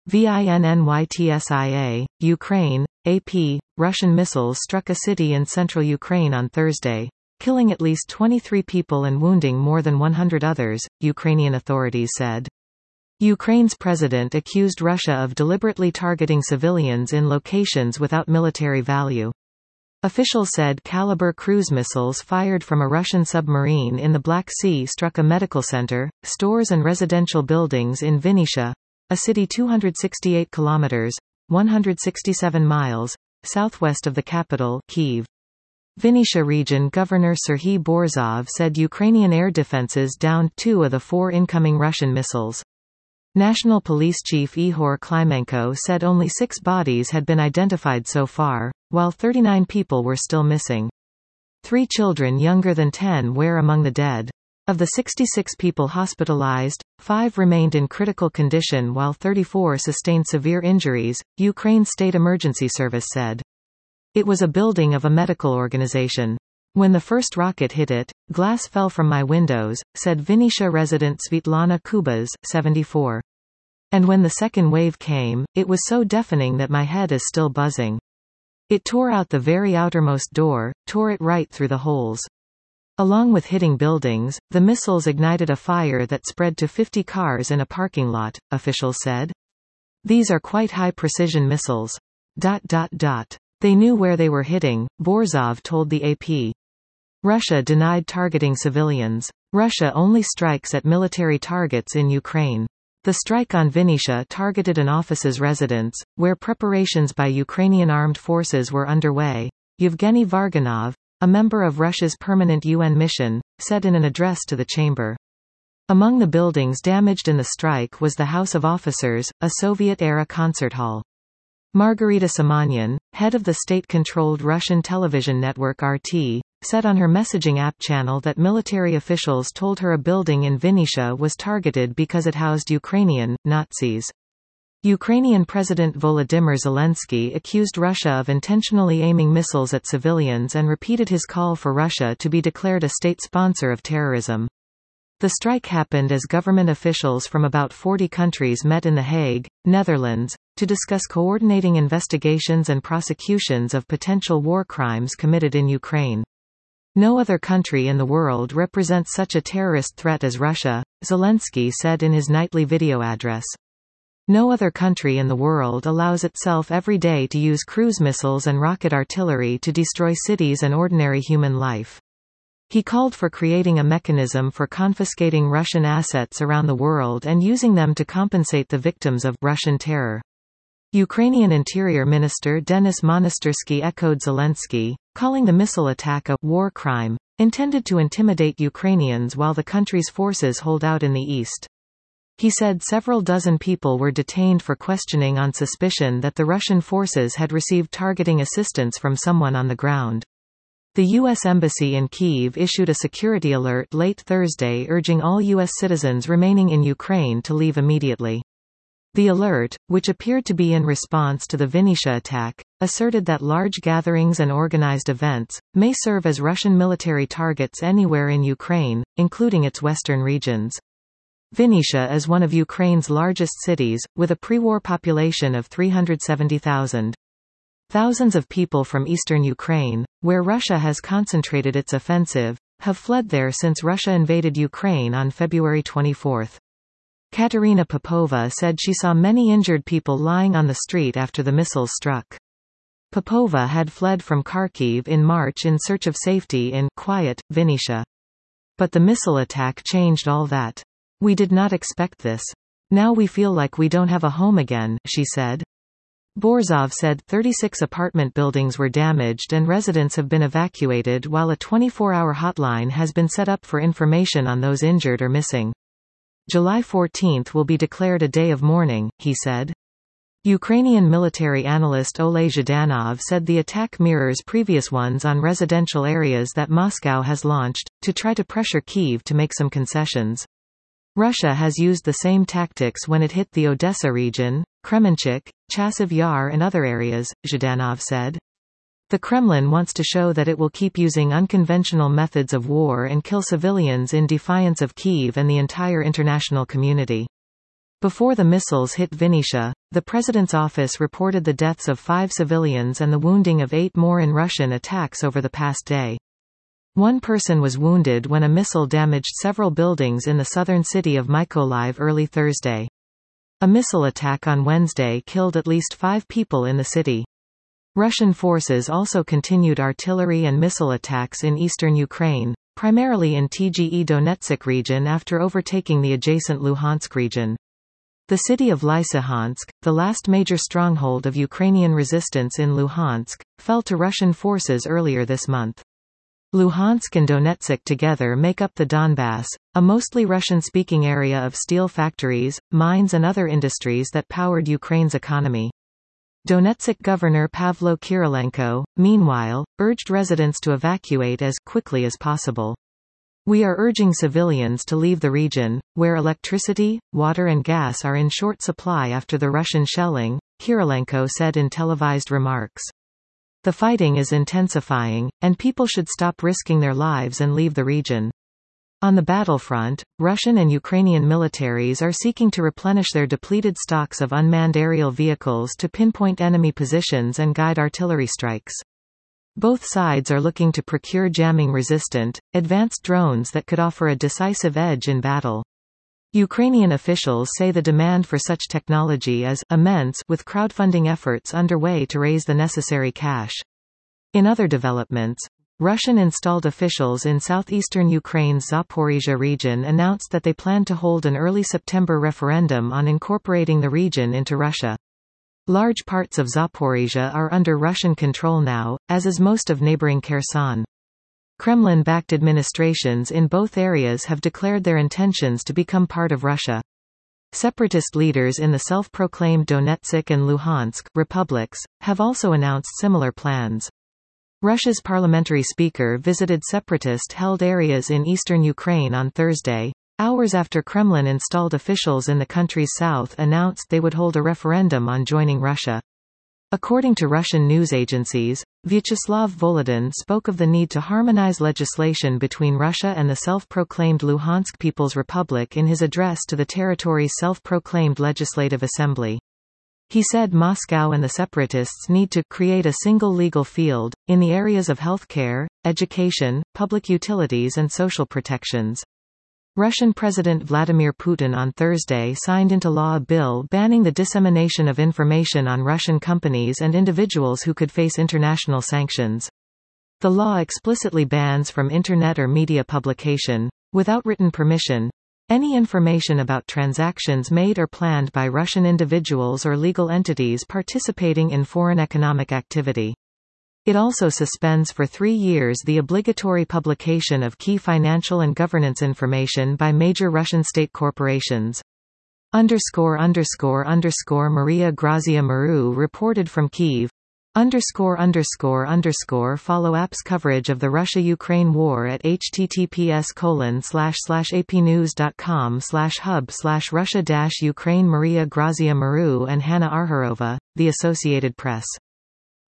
VINNYTSIA, Ukraine, AP, Russian missiles struck a city in central Ukraine on Thursday, killing at least 23 people and wounding more than 100 others, Ukrainian authorities said. Ukraine's president accused Russia of deliberately targeting civilians in locations without military value. Officials said Kalibr cruise missiles fired from a Russian submarine in the Black Sea struck a medical center, stores and residential buildings in Vinnytsia, a city 268 kilometers, 167 miles, southwest of the capital, Kyiv. Vinnytsia region Governor Serhiy Borzov said Ukrainian air defenses downed 2 of the 4 incoming Russian missiles. National Police Chief Ihor Klimenko said only 6 bodies had been identified so far, while 39 people were still missing. 3 children younger than 10 were among the dead. Of the 66 people hospitalized, 5 remained in critical condition while 34 sustained severe injuries, Ukraine's State Emergency Service said. It was a building of a medical organization. When the first rocket hit it, glass fell from my windows, said Vinnytsia resident Svetlana Kubas, 74. And when the second wave came, it was so deafening that my head is still buzzing. It tore out the very outermost door, tore it right through the holes. Along with hitting buildings, the missiles ignited a fire that spread to 50 cars in a parking lot, officials said. These are quite high-precision missiles. They knew where they were hitting, Borzov told the AP. Russia denied targeting civilians. Russia only strikes at military targets in Ukraine. The strike on Vinnytsia targeted an office's residence, where preparations by Ukrainian armed forces were underway. Yevgeny Varganov, a member of Russia's permanent UN mission, said in an address to the chamber. Among the buildings damaged in the strike was the House of Officers, a Soviet-era concert hall. Margarita Simonyan, head of the state-controlled Russian television network RT, said on her messaging app channel that military officials told her a building in Vinnytsia was targeted because it housed Ukrainian Nazis. Ukrainian President Volodymyr Zelensky accused Russia of intentionally aiming missiles at civilians and repeated his call for Russia to be declared a state sponsor of terrorism. The strike happened as government officials from about 40 countries met in The Hague, Netherlands, to discuss coordinating investigations and prosecutions of potential war crimes committed in Ukraine. No other country in the world represents such a terrorist threat as Russia, Zelensky said in his nightly video address. No other country in the world allows itself every day to use cruise missiles and rocket artillery to destroy cities and ordinary human life. He called for creating a mechanism for confiscating Russian assets around the world and using them to compensate the victims of Russian terror. Ukrainian Interior Minister Denis Monastyrsky echoed Zelensky, calling the missile attack a war crime, intended to intimidate Ukrainians while the country's forces hold out in the east. He said several dozen people were detained for questioning on suspicion that the Russian forces had received targeting assistance from someone on the ground. The U.S. Embassy in Kyiv issued a security alert late Thursday urging all U.S. citizens remaining in Ukraine to leave immediately. The alert, which appeared to be in response to the Vinnytsia attack, asserted that large gatherings and organized events may serve as Russian military targets anywhere in Ukraine, including its western regions. Vinnytsia is one of Ukraine's largest cities, with a pre-war population of 370,000. Thousands of people from eastern Ukraine, where Russia has concentrated its offensive, have fled there since Russia invaded Ukraine on February 24. Katerina Popova said she saw many injured people lying on the street after the missiles struck. Popova had fled from Kharkiv in March in search of safety in quiet Vinnytsia. But the missile attack changed all that. We did not expect this. Now we feel like we don't have a home again, she said. Borzov said 36 apartment buildings were damaged and residents have been evacuated while a 24-hour hotline has been set up for information on those injured or missing. July 14 will be declared a day of mourning, he said. Ukrainian military analyst Oleh Zhdanov said the attack mirrors previous ones on residential areas that Moscow has launched, to try to pressure Kyiv to make some concessions. Russia has used the same tactics when it hit the Odessa region, Kremenchuk, Chasiv Yar and other areas, Zhdanov said. The Kremlin wants to show that it will keep using unconventional methods of war and kill civilians in defiance of Kyiv and the entire international community. Before the missiles hit Vinnytsia, the president's office reported the deaths of 5 civilians and the wounding of 8 more in Russian attacks over the past day. One person was wounded when a missile damaged several buildings in the southern city of Mykolaiv early Thursday. A missile attack on Wednesday killed at least 5 people in the city. Russian forces also continued artillery and missile attacks in eastern Ukraine, primarily in TGE Donetsk region after overtaking the adjacent Luhansk region. The city of Lysychansk, the last major stronghold of Ukrainian resistance in Luhansk, fell to Russian forces earlier this month. Luhansk and Donetsk together make up the Donbass, a mostly Russian-speaking area of steel factories, mines and other industries that powered Ukraine's economy. Donetsk Governor Pavlo Kyrylenko, meanwhile, urged residents to evacuate as quickly as possible. "We are urging civilians to leave the region, where electricity, water and gas are in short supply after the Russian shelling," Kyrylenko said in televised remarks. "The fighting is intensifying, and people should stop risking their lives and leave the region." On the battlefront, Russian and Ukrainian militaries are seeking to replenish their depleted stocks of unmanned aerial vehicles to pinpoint enemy positions and guide artillery strikes. Both sides are looking to procure jamming-resistant, advanced drones that could offer a decisive edge in battle. Ukrainian officials say the demand for such technology is immense, with crowdfunding efforts underway to raise the necessary cash. In other developments, Russian-installed officials in southeastern Ukraine's Zaporizhzhia region announced that they plan to hold an early September referendum on incorporating the region into Russia. Large parts of Zaporizhzhia are under Russian control now, as is most of neighboring Kherson. Kremlin-backed administrations in both areas have declared their intentions to become part of Russia. Separatist leaders in the self-proclaimed Donetsk and Luhansk republics have also announced similar plans. Russia's parliamentary speaker visited separatist-held areas in eastern Ukraine on Thursday, hours after Kremlin-installed officials in the country's south announced they would hold a referendum on joining Russia. According to Russian news agencies, Vyacheslav Volodin spoke of the need to harmonize legislation between Russia and the self-proclaimed Luhansk People's Republic in his address to the territory's self-proclaimed Legislative Assembly. He said Moscow and the separatists need to create a single legal field, in the areas of healthcare, education, public utilities and social protections. Russian President Vladimir Putin on Thursday signed into law a bill banning the dissemination of information on Russian companies and individuals who could face international sanctions. The law explicitly bans from internet or media publication, without written permission, any information about transactions made or planned by Russian individuals or legal entities participating in foreign economic activity. It also suspends for 3 years the obligatory publication of key financial and governance information by major Russian state corporations. Maria Grazia Maru reported from Kyiv. Follow app's coverage of the Russia-Ukraine war at https://apnews.com/hub/Russia-Ukraine. Maria Grazia Maru and Hanna Arharova, The Associated Press.